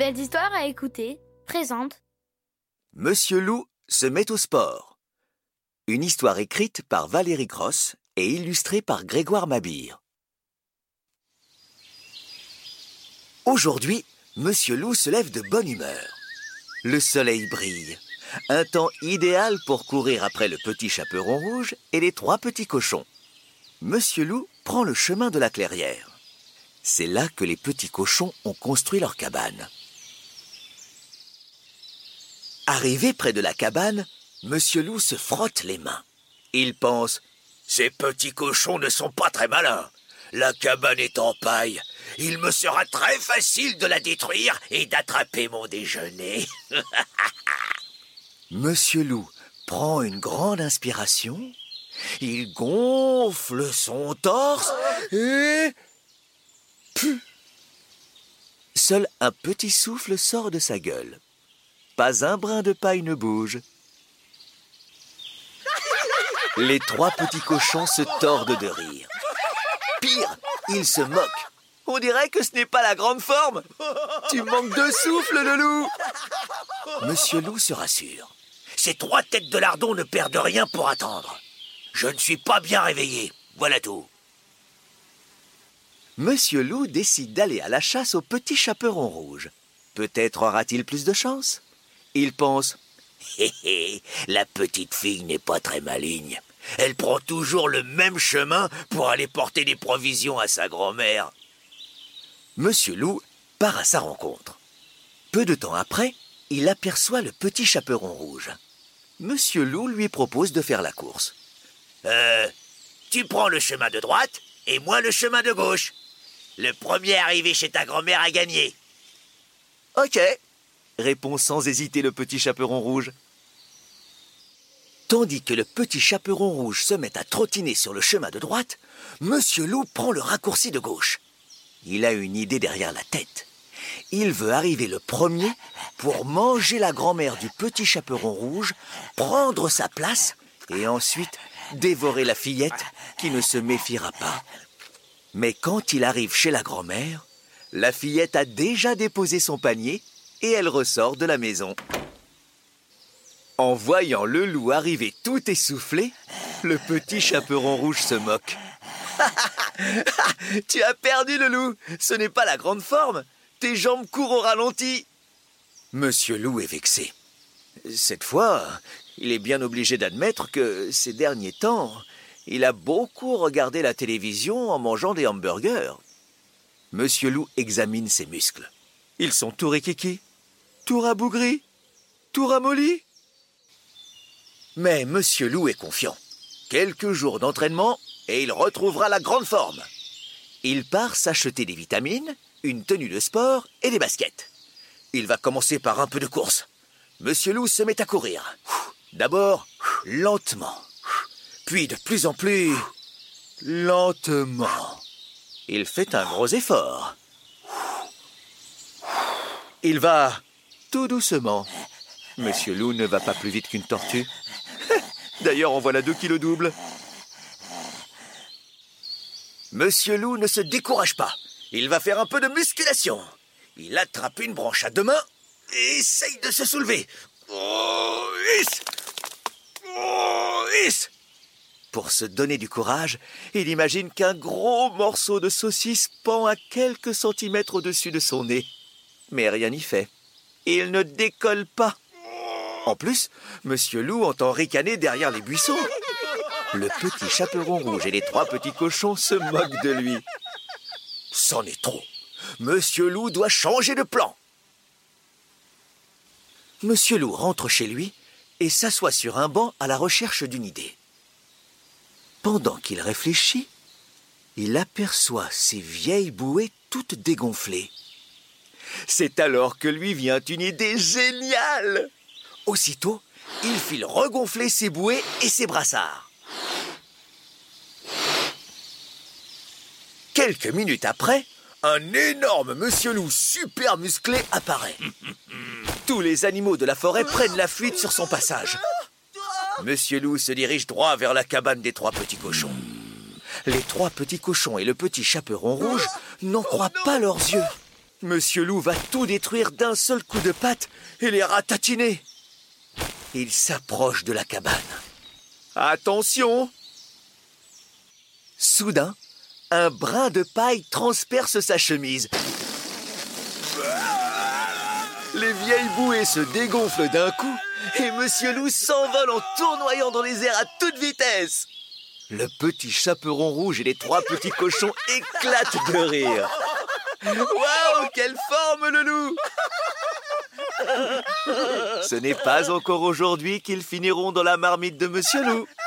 Belles histoires à écouter présente Monsieur Loup se met au sport. Une histoire écrite par Valérie Gross et illustrée par Grégoire Mabire. Aujourd'hui, Monsieur Loup se lève de bonne humeur. Le soleil brille. Un temps idéal pour courir après le petit chaperon rouge et les 3 petits cochons. Monsieur Loup prend le chemin de la clairière. C'est là que les petits cochons ont construit leur cabane. Arrivé près de la cabane, Monsieur Loup se frotte les mains. Il pense « Ces petits cochons ne sont pas très malins. La cabane est en paille. Il me sera très facile de la détruire et d'attraper mon déjeuner. » Monsieur Loup prend une grande inspiration. Il gonfle son torse et... Seul un petit souffle sort de sa gueule. Pas un brin de paille ne bouge. Les 3 petits cochons se tordent de rire. Pire, ils se moquent. On dirait que ce n'est pas la grande forme. Tu manques de souffle, le loup. Monsieur Loup se rassure. Ces 3 têtes de lardon ne perdent rien pour attendre. Je ne suis pas bien réveillé, voilà tout. Monsieur Loup décide d'aller à la chasse au petit chaperon rouge. Peut-être aura-t-il plus de chance. Il pense « Hé hé, la petite fille n'est pas très maligne. Elle prend toujours le même chemin pour aller porter des provisions à sa grand-mère. » Monsieur Loup part à sa rencontre. Peu de temps après, il aperçoit le petit chaperon rouge. Monsieur Loup lui propose de faire la course. Tu prends le chemin de droite et moi le chemin de gauche. Le premier arrivé chez ta grand-mère a gagné. » Ok, répond sans hésiter le petit chaperon rouge. Tandis que le petit chaperon rouge se met à trottiner sur le chemin de droite, Monsieur Loup prend le raccourci de gauche. Il a une idée derrière la tête. Il veut arriver le premier pour manger la grand-mère du petit chaperon rouge, prendre sa place et ensuite dévorer la fillette qui ne se méfiera pas. Mais quand il arrive chez la grand-mère, la fillette a déjà déposé son panier et elle ressort de la maison. En voyant le loup arriver tout essoufflé, le petit chaperon rouge se moque. « Tu as perdu, le loup. Ce n'est pas la grande forme. Tes jambes courent au ralenti. » Monsieur Loup est vexé. Cette fois, il est bien obligé d'admettre que, ces derniers temps, il a beaucoup regardé la télévision en mangeant des hamburgers. Monsieur Loup examine ses muscles. Ils sont tout rikiki, tout rabougris, tout ramollis. Mais Monsieur Loup est confiant. Quelques jours d'entraînement et il retrouvera la grande forme. Il part s'acheter des vitamines, une tenue de sport et des baskets. Il va commencer par un peu de course. Monsieur Loup se met à courir. D'abord, lentement. Puis de plus en plus lentement. Il fait un gros effort. Il va tout doucement. Monsieur Loup ne va pas plus vite qu'une tortue. D'ailleurs, en voilà 2 qui le doublent. Monsieur Loup ne se décourage pas. Il va faire un peu de musculation. Il attrape une branche à 2 mains et essaye de se soulever. Oh, hiss! Oh, hiss! Pour se donner du courage, il imagine qu'un gros morceau de saucisse pend à quelques centimètres au-dessus de son nez. Mais rien n'y fait. Il ne décolle pas. En plus, Monsieur Loup entend ricaner derrière les buissons. Le petit chaperon rouge et les 3 petits cochons se moquent de lui. C'en est trop. Monsieur Loup doit changer de plan. Monsieur Loup rentre chez lui et s'assoit sur un banc à la recherche d'une idée. Pendant qu'il réfléchit, il aperçoit ses vieilles bouées toutes dégonflées. C'est alors que lui vient une idée géniale. Aussitôt, il file regonfler ses bouées et ses brassards. Quelques minutes après, un énorme Monsieur Loup super musclé apparaît. Tous les animaux de la forêt prennent la fuite sur son passage. Monsieur Loup se dirige droit vers la cabane des 3 petits cochons. Les 3 petits cochons et le petit chaperon rouge n'en croient pas leurs yeux. Monsieur Loup va tout détruire d'un seul coup de patte et les ratatiner. Il s'approche de la cabane. Attention! Soudain, un brin de paille transperce sa chemise. Les vieilles bouées se dégonflent d'un coup et Monsieur Loup s'envole en tournoyant dans les airs à toute vitesse. Le petit chaperon rouge et les 3 petits cochons éclatent de rire. Waouh, quelle forme, le loup! Ce n'est pas encore aujourd'hui qu'ils finiront dans la marmite de Monsieur Loup.